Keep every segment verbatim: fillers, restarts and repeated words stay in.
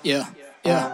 Yeah, yeah.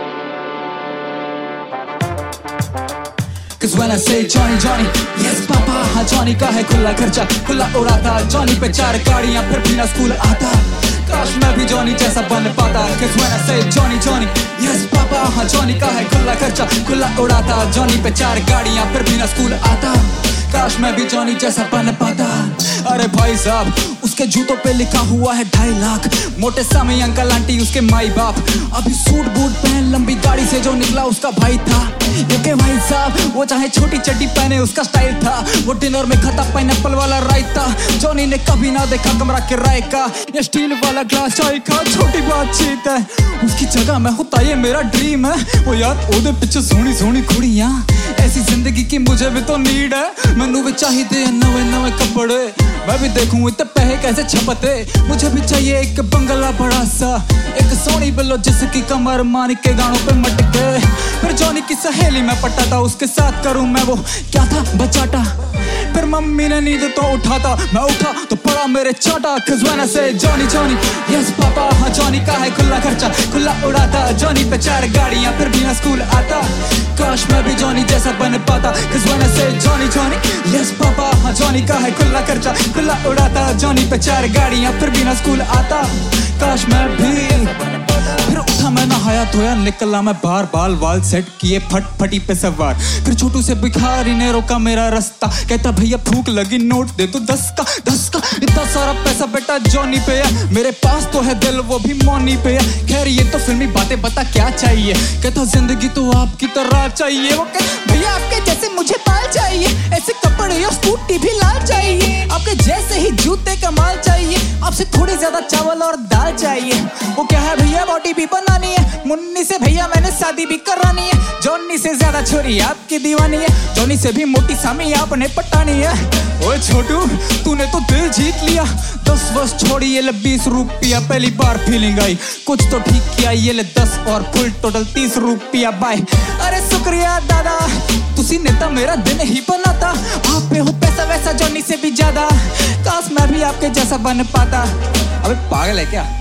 Cause when I say Johnny, Johnny, yes पापा, हाँ Johnny का है खुला खर्चा, खुला उड़ाता, जॉनी पे चार गाड़ियाँ फिर भी ना स्कूल आता, काश मैं भी जॉनी जैसा बन पाता. Cause when I say Johnny, Johnny, yes पापा, हाँ जॉनी का है खुला खर्चा, खुला उड़ाता, जॉनी पे चार गाड़ियाँ फिर भी ना स्कूल आता, काश मैं भी जॉनी जैसा बन पाता. अरे भाई साहब, उसके जूतों पे लिखा हुआ है ढाई लाख, मोटे सामी अंकल आंटी उसके माई बाप, अभी सूट बूट पहन लंबी गाड़ी से जो निकला उसका भाई था. क्योंकि भाई साहब वो चाहे छोटी चड्डी पहने उसका स्टाइल था, वो डिनर में खाता पाइनएप्पल वाला रायता, जॉनी ने कभी ना देखा कमरा किराए का, ये स्टील वाला ग्लास चाय का, छोटी बातचीत है उसकी जगह मैं होता, ये मेरा ड्रीम है. वो यार ओदे पिछे सोनी सोनी कुड़ियां, ऐसी जिंदगी की मुझे भी तो नीड है. मैनू भी चाहिए नवे नवे कपड़े, मैं भी देखूं इतने पैसे कैसे छपते. मुझे भी चाहिए एक बंगला बड़ा सा, एक सोनी बिल्लो जिसकी कमर मान के गानों पे मटके. फिर जॉनी की सहेली मैं पटाता, उसके साथ करूं मैं वो क्या था बचाटा. फिर मम्मी ने नींद तो उठाता, मैं उठा तो पड़ा मेरे चाटा. Cause when I say Johnny, Johnny, yes पापा, हाँ जॉनी का है खुला खर्चा, खुला उड़ाता, जॉनी पे चार गाड़ियाँ फिर भी ना स्कूल आता, काश मैं भी जॉनी जैसा बन पाता. Cause when I say Johnny, Johnny, yes पापा, हाँ जॉनी का है खुला खर्चा, खुला उड़ाता, जॉनी पे चार गाड़ियाँ फिर भी ना स्कूल आता, काश मैं भी. फिर उठा मैं नहाया धोया निकला मैं बाहर, बाल वाल सेट किए फट फटी पे सवार. फिर छोटू से भिखारी ने रोका मेरा रास्ता, कहता भैया भूख लगी नोट दे दो दस का दस का. इतना सारा पैसा बेटा जॉनी पे है, मेरे पास तो है दिल वो भी मौनी पे है. खैर ये तो फिल्मी बातें बता क्या चाहिए, कहता जिंदगी तो आपकी तरह चाहिए. वो कहता भैया आपके जैसे मुझे बाल चाहिए, ऐसे कपड़े और स्कूटी भी लाल चाहिए, आपके जैसे ही जूते का माल चाहिए, आपसे थोड़ी ज्यादा चावल और दाल चाहिए. वो क्या है भैया बॉडी भी बनानी है, मुन्नी से भैया मैंने शादी भी करानी है, जॉनी से ज्यादा छोरी आपकी दीवानी है, जॉनी से भी मोटी सामी आपने पटानी है. ओए छोटू तूने तो दिल जीत लिया, दस वर्ष छोड़ी ये ले बीस रुपया, पहली बार फीलिंग आई, कुछ तो ठीक किया, ये ले दस और फुल टोटल तीस रुपया बाय. अरे शुक्रिया दादा, तुसी नेता मेरा दिन ही बनाता, आप पे हो पैसा वैसा जॉनी से भी ज्यादा, काश मैं भी आपके जैसा बन पाता. अबे पागल है क्या,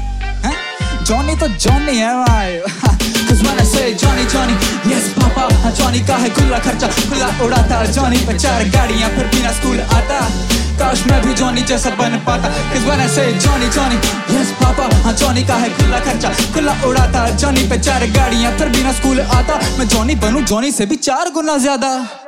जॉनी तो जॉनी है भाई. Cause when I say Johnny, Johnny, yes पापा, हाँ जॉनी का है खुला खर्चा, खुला उड़ाता, जॉनी पे चार गाड़ियाँ फिर भी ना स्कूल आता, काश मैं भी जॉनी जैसा बन पाता. Cause when I say Johnny, Johnny, yes पापा, हाँ जॉनी का है खुला खर्चा, खुला उड़ाता, जॉनी पे चार गाड़ियाँ फिर भी ना स्कूल आता, मैं जॉनी बनूं जॉनी से भी चार गुना ज्यादा.